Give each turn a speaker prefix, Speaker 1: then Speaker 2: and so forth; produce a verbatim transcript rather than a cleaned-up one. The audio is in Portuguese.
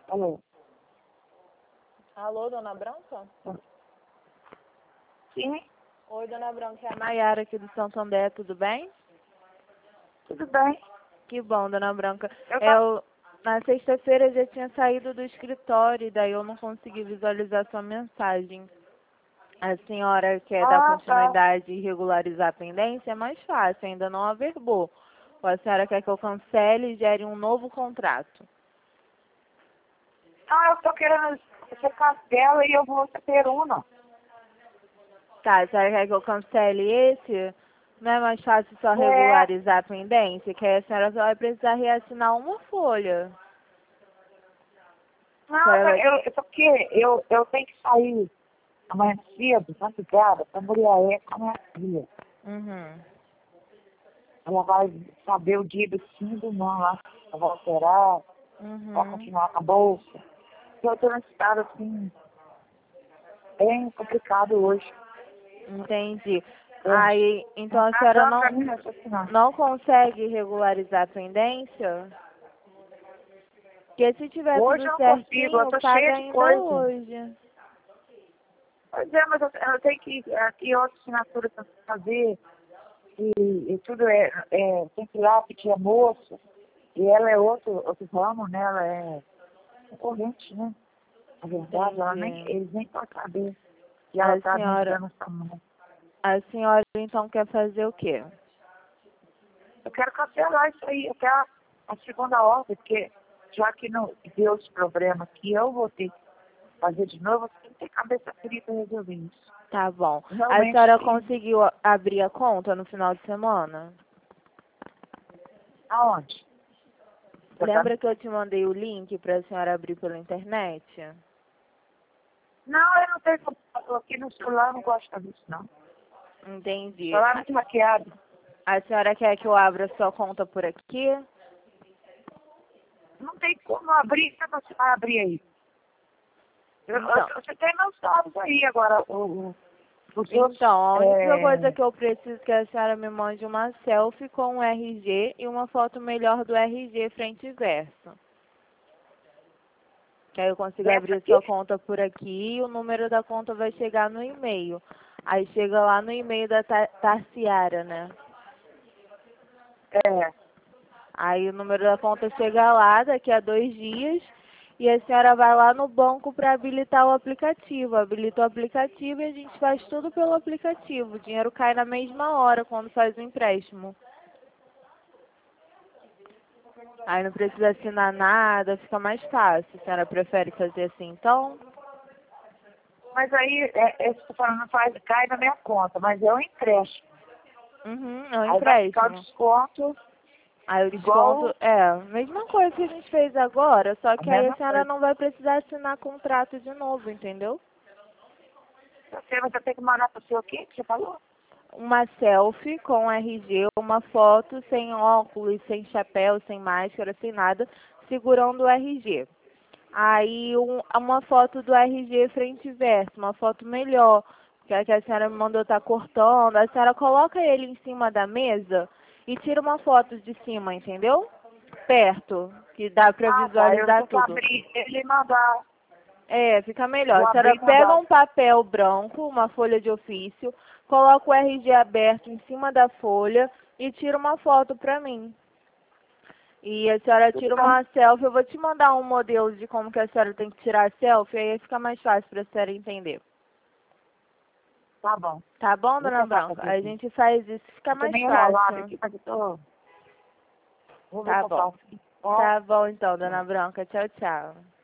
Speaker 1: Alô?
Speaker 2: Alô, dona Branca?
Speaker 1: Sim,
Speaker 2: Oi, dona Branca, é a Maiara aqui do Santander, tudo bem?
Speaker 1: tudo bem.
Speaker 2: Que bom, dona Branca.
Speaker 1: Eu tava...
Speaker 2: Eu, na sexta-feira eu já tinha saído do escritório e daí eu não consegui visualizar sua mensagem. A senhora quer dar
Speaker 1: Ah, tá.
Speaker 2: continuidade e regularizar a pendência? É mais fácil, ainda não averbou. Ou a senhora quer que eu cancele e gere um novo contrato?
Speaker 1: Ah, eu tô querendo... Você cancela e eu vou ter uma.
Speaker 2: Tá, a senhora quer que eu cancele esse? Não é mais fácil só
Speaker 1: É.
Speaker 2: regularizar a pendência? Que aí a senhora só vai precisar reassinar uma folha. A
Speaker 1: Não,
Speaker 2: senhora vai...
Speaker 1: eu, eu, porque eu, eu tenho que sair amanhã cedo, madrugada, pra Muriaé com a minha filha.
Speaker 2: Uhum.
Speaker 1: Ela vai saber o dia do sim e do não lá. Ela vai operar, vai
Speaker 2: Uhum.
Speaker 1: continuar com a bolsa. Eu tô num estado, assim, bem complicado hoje.
Speaker 2: Entendi.
Speaker 1: É.
Speaker 2: Aí, então
Speaker 1: Não
Speaker 2: a
Speaker 1: tá
Speaker 2: senhora
Speaker 1: dando pra
Speaker 2: não,
Speaker 1: mim raciocinar.
Speaker 2: não consegue regularizar a pendência? Porque se tiver
Speaker 1: Hoje
Speaker 2: tudo
Speaker 1: eu não consigo, eu
Speaker 2: certinho,
Speaker 1: tô
Speaker 2: paga
Speaker 1: cheia de
Speaker 2: ainda
Speaker 1: coisa.
Speaker 2: hoje.
Speaker 1: Pois é, mas eu, eu tenho que aqui outra assinatura para fazer e, e tudo é, é, tem que ir lá pedir a moça, e ela é outro, outro ramo, né? Ela é concorrente, né? Na verdade, ela nem,
Speaker 2: Entendi.
Speaker 1: eles nem podem saber que ela
Speaker 2: A
Speaker 1: está me
Speaker 2: senhora,
Speaker 1: dando essa mão.
Speaker 2: a senhora então quer fazer o quê?
Speaker 1: Eu quero cancelar isso aí, eu quero a segunda ordem, porque já que não deu esse problema que eu vou ter que fazer de novo, eu tenho que ter cabeça fria para resolver isso.
Speaker 2: Tá bom. A
Speaker 1: Realmente
Speaker 2: senhora
Speaker 1: que.
Speaker 2: conseguiu a- abrir a conta no final de semana?
Speaker 1: Aonde? Você tá...
Speaker 2: Lembra que eu te mandei o link para a senhora abrir pela internet?
Speaker 1: Não, eu não tenho computador aqui no celular, eu não gosto de fazer isso, não. O
Speaker 2: Entendi.
Speaker 1: celular é
Speaker 2: A
Speaker 1: muito maquiado.
Speaker 2: a senhora quer que eu abra sua conta por aqui?
Speaker 1: Não tem como abrir, como você vai abrir aí? Eu,
Speaker 2: Então,
Speaker 1: eu, você tem meus dados aí agora, o, o, os outros.
Speaker 2: então, a única coisa
Speaker 1: É...
Speaker 2: que eu preciso é que a senhora me mande uma selfie com o R G e uma foto melhor do R G frente e verso. Que aí eu consigo
Speaker 1: Essa
Speaker 2: abrir
Speaker 1: aqui?
Speaker 2: sua conta por aqui e o número da conta vai chegar no e-mail. Aí chega lá no e-mail da Ta- Tarciara, né?
Speaker 1: É.
Speaker 2: Aí o número da conta chega lá daqui a dois dias e a senhora vai lá no banco para habilitar o aplicativo. Habilita o aplicativo e a gente faz tudo pelo aplicativo. O dinheiro cai na mesma hora quando faz o empréstimo. Aí não precisa assinar nada, fica mais fácil. A senhora prefere fazer assim então?
Speaker 1: Mas aí, é, esse que eu falando faz, cai na minha conta, mas é um empréstimo.
Speaker 2: Uhum, é um
Speaker 1: Aí vai ficar o
Speaker 2: empréstimo.
Speaker 1: desconto
Speaker 2: Aí o desconto
Speaker 1: igual
Speaker 2: é a mesma coisa que a gente fez agora, só
Speaker 1: a
Speaker 2: que aí a
Speaker 1: mesma
Speaker 2: senhora
Speaker 1: coisa.
Speaker 2: não vai precisar assinar contrato de novo, entendeu?
Speaker 1: Você vai ter que mandar para o seu o quê que você falou?
Speaker 2: Uma selfie com R G, uma foto sem óculos, sem chapéu, sem máscara, sem nada, segurando o R G. Aí um, uma foto do R G frente e verso, uma foto melhor, que é a que a senhora me mandou estar cortando. A senhora coloca ele em cima da mesa e tira uma foto de cima, entendeu? Perto, que dá pra
Speaker 1: Ah, tá. Eu
Speaker 2: visualizar
Speaker 1: tenho que
Speaker 2: tudo.
Speaker 1: abrir ele e mandar.
Speaker 2: É, fica melhor.
Speaker 1: Vou
Speaker 2: A senhora
Speaker 1: abrir e
Speaker 2: pega
Speaker 1: mandar.
Speaker 2: um papel branco, uma folha de ofício, coloca o R G aberto em cima da folha e tira uma foto pra mim. E a senhora
Speaker 1: Tudo
Speaker 2: tira
Speaker 1: bem.
Speaker 2: uma selfie. Eu vou te mandar um modelo de como que a senhora tem que tirar a selfie, aí fica mais fácil pra senhora entender.
Speaker 1: Tá bom.
Speaker 2: Tá bom,
Speaker 1: Vou
Speaker 2: dona
Speaker 1: tentar
Speaker 2: Branca?
Speaker 1: fazer
Speaker 2: Aí a
Speaker 1: aqui.
Speaker 2: gente faz isso, fica
Speaker 1: Eu tô
Speaker 2: mais
Speaker 1: meio enrolada
Speaker 2: fácil.
Speaker 1: aqui, mas eu tô... Vou ver o
Speaker 2: Tá
Speaker 1: que eu
Speaker 2: bom.
Speaker 1: faço aqui. Ó,
Speaker 2: Tá bom então, dona
Speaker 1: tchau.
Speaker 2: Branca. Tchau, tchau.